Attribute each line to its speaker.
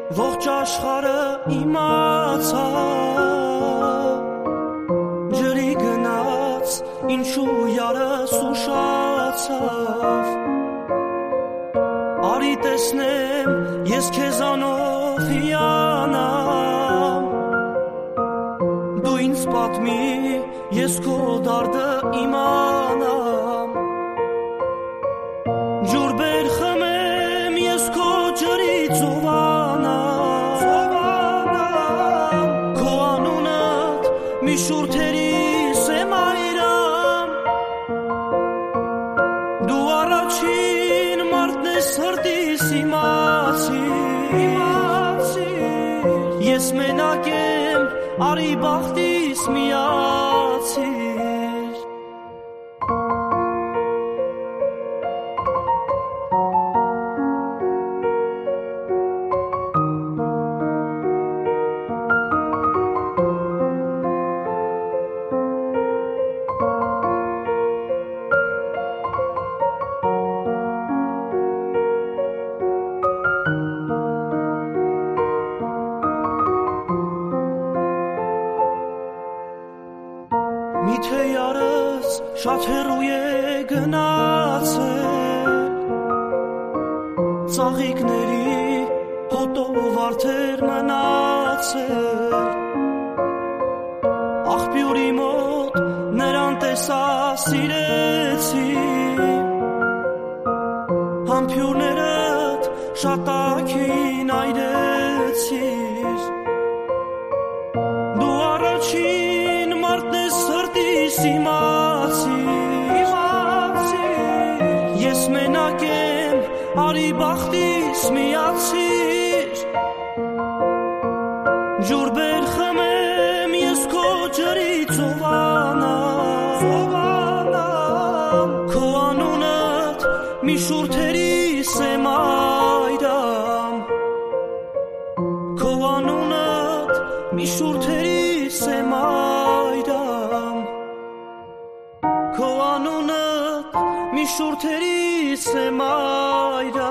Speaker 1: ողջ աշխարհը իմացավ ջրի գնաց ինչու յարս ուշացավ արի տեսնեմ ես քեզանով հիանամ դու ինձ պատմի ես քո դարդը իմանամ ջուր բեր խմեմ ես քո ջրից ծովանամ քո անունդ մի շուրթերիս եմ այրամ դու առաջին մարդն ես հրտիս իմացիր ես մենակ եմ արի բախտիս միացիր Միթե յարս շատ հեռու է գնացել ծաղիկների հոտով արդեր մնացել աղբյուրի մոտ նրան տեսա սիրեցի համբյուրներդ շատ ակին այրեցիր դու առաջին մարդն ես հրտիս իմացիր ես մենակ եմ արի բախտիս միացիր ջուր բեր խմեմ ես քո ջրից ծովանամ քո անունդ մի շուրթերիս եմ այրամ քո անունդ մի շուրթերիս եմ այրամ քո անունդ մի շուրթերիս եմ այրամ